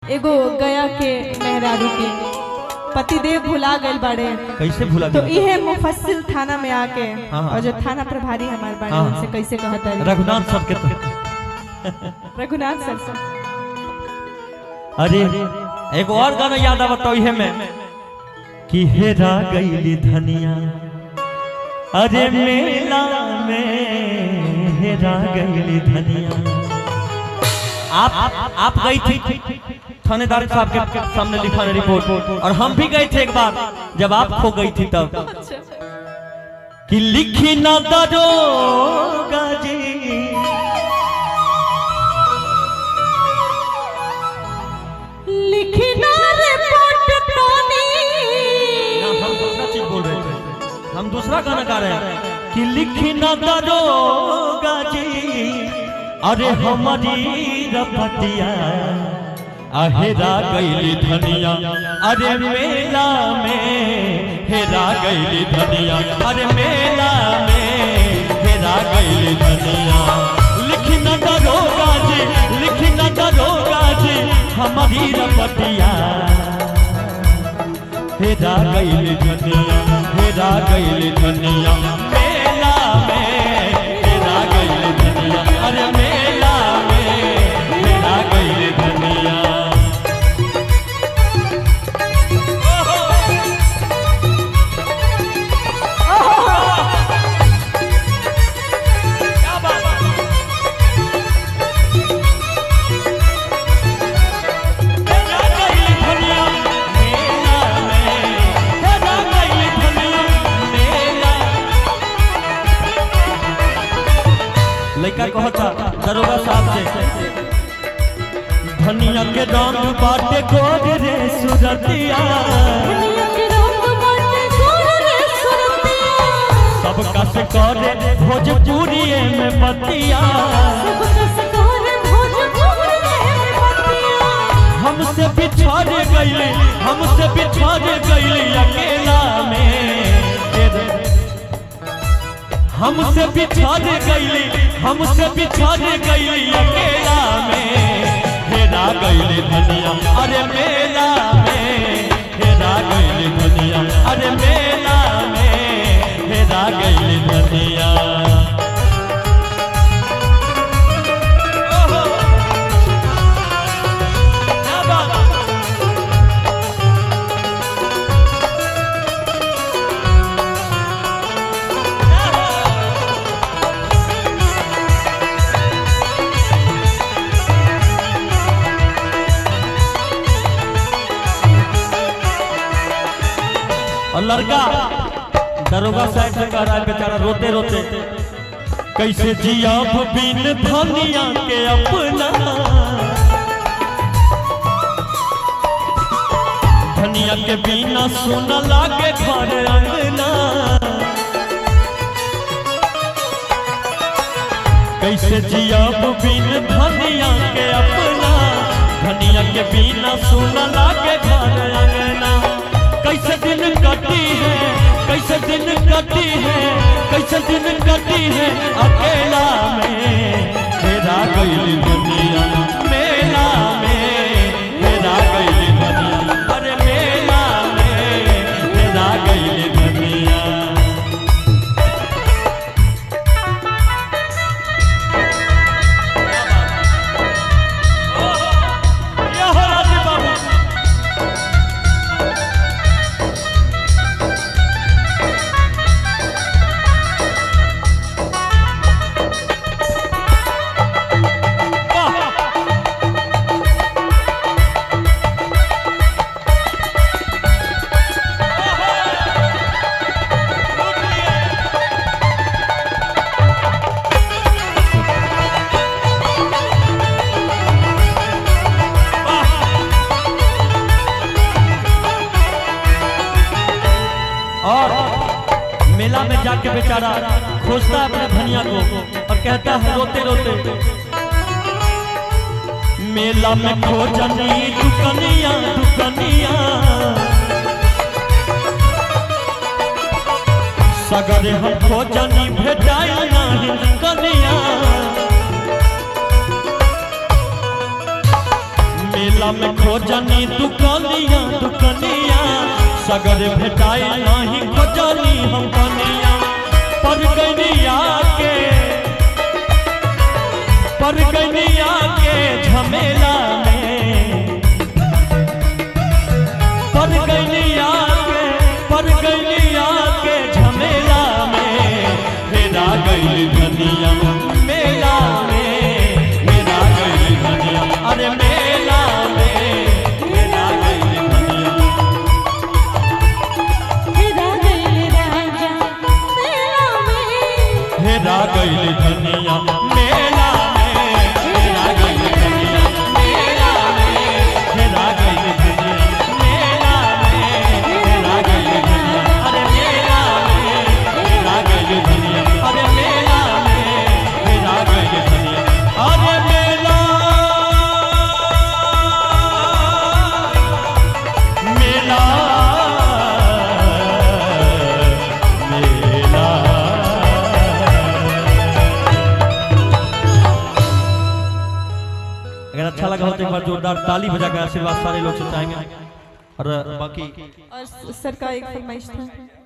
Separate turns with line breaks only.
एगो गया के मेहरारू के पतिदेव भुला गए बाड़े।
कैसे भुला
तो इहे मुफस्सिल थाना में आके
हाँ।
और जो थाना प्रभारी हमारे बाड़े
हाँ।
उनसे कैसे कहता है
रघुनाथ सबके तो
रघुनाथ सर से।
अरे एक और गाना याद आवता इहे में कि हेरा गईली धनिया अरे मेला में हेरा गईली धनिया। आप गई थी थानेदार साहब के सामने लिखवाने रिपोर्ट और हम भी गए थे एक बार जब आप खो गई थी तब कि लिखी ना दरोगा जी
लिखी ना रिपोर्ट टोनी।
हम दूसरा चीज बोल रहे थे, हम दूसरा गाना गा रहे हैं कि लिखी ना दरोगा जी अरे हमारी रपटिया हेरा गईली धनिया अरे मेला में हेरा गईली धनिया अरे मेला में हेरा गईली धनिया। लिखी न दरोगा जी लिखी न दरोगा जी हमारी रपटिया हेरा गईली धनिया हेरा गईली धनिया मेला में हेरा गईली धनिया अरे मेला में हेरा गईली धनिया। लड़का कहता दरोगा साहब से धनिया के रंग बाटे गोर रे सुरतिया सबका से करे भोजपुरी में बतिया हमसे बिछड़ गई अकेला में हमसे बिछड़ गई अकेला में हेरा गईली धनिया अरे मेला में हेरा गईली धनिया अरे मेला में हेरा गईली धनिया। और लड़का दरोगा साहब से कह रहा है बेचारा रोते रोते कैसे जिया बिन धनिया के अपना धनिया के बिना सुन लागे घर अंगना कैसे जिया बिन धनिया के अपना धनिया के बिना सुन लागे घर अंगना। कैसे दिन कटी है कैसे दिन कटी है कैसे दिन कटी है अकेला में हेरा गईली दुनिया मेला में हेरा गईली दुनिया अरे मेला में हेरा गईली दुनिया। मेला में जाके बेचारा खोजता है अपने धनिया को और कहता है रोते रोते मेला में खोजनी दुकनिया दुकनिया सगरे हम खोजनी भेटाई नहीं कनिया मेला में खोजनी दुकनिया दुकनिया सगर भेटाई नहीं खोजनी हम कनिया पर गनिया के झमेला में पर गनिया के झमेला में हेरा गई धनिया मेला में हेरा गई धनिया अरे मेला में हेरा गई धनिया हेरा गई धनिया मेला में हेरा गई धनिया मेला में हेरा गई धनिया मेला में हेरा गई धनिया अरे मेला में हेरा गई धनिया अरे मेला में हेरा गई धनिया अरे मेला मेला अगर अच्छा लगा हो तो एक बार जोरदार ताली बजाकर आशीर्वाद सारे लोग से चाहेंगे और बाकी
और सर का एक फरमाइश था।